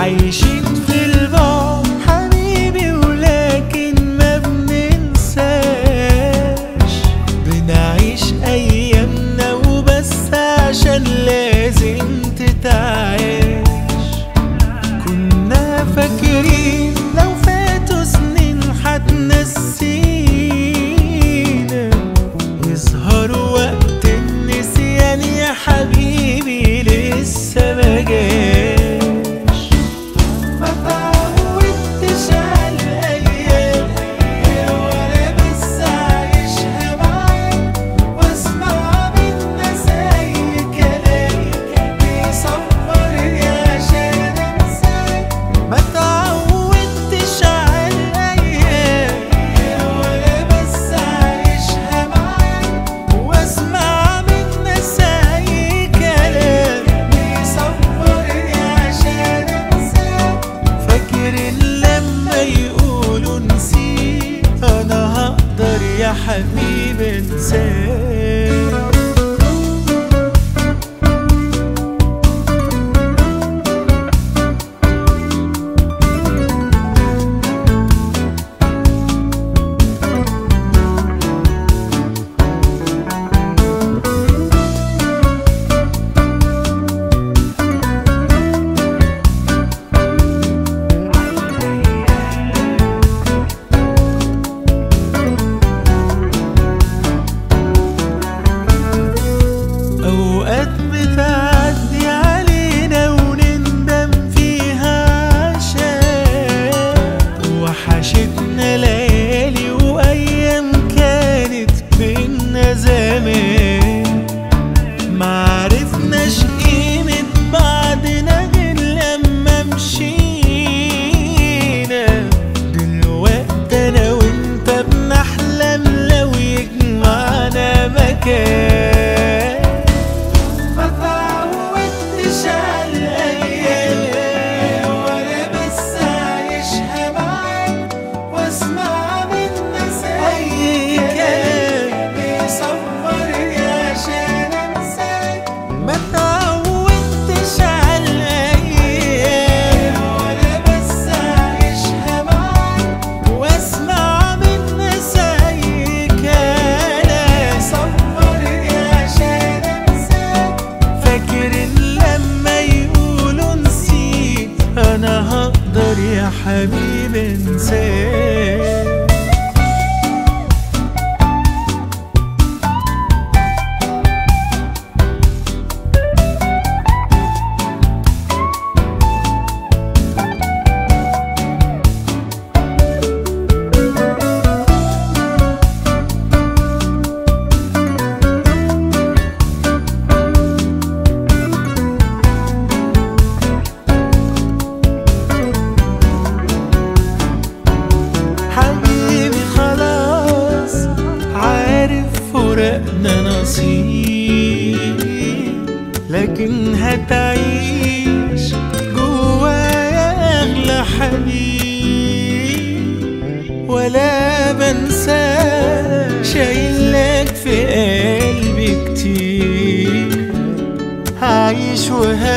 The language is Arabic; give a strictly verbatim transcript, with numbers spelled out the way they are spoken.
عايشين في البعد حبيبي ولكن ما بننساش، بنعيش ايامنا وبس عشان لازم تتعاش. كنا فاكرين لو فاتوا سنين هتنسينا، يظهر وقت النسيان يا حبيبي لسه ما جاش. ما تعودتش على الايام ولا بس عايشها معاك، واسمع من ناس اي كلام بيصبرني عشان انساك. ما تعودتش على الايام ولا بس عايشها معاك، واسمع من ناس اي كلام بيصبرني عشان انساك. فاكر لما يقولوا نسيت، انا هقدر يا حبيبي انساك. أوقات بتعدي علينا ونندم فيها عشان وحشتنا ليالي وأيام كانت بينا زمان. معرفناش قيمة بعضنا غير لما مشينا. دلوقتي أنا وأنت بنحلم لو يجمعنا مكان. ما تعودتش على الأيام ولا بس عايشها معاك، واسمع من ناس أي كلام صبرني عشان انساك. فاكر لما يقولوا نسيت، أنا هقدر يا حبيبي انساك. حبيبي خلاص عارف فراقنا نصيب، لكن هتعيش جوايا أغلى حبيب. ولا بنساك شايلك في قلبي كتير، هعيش وه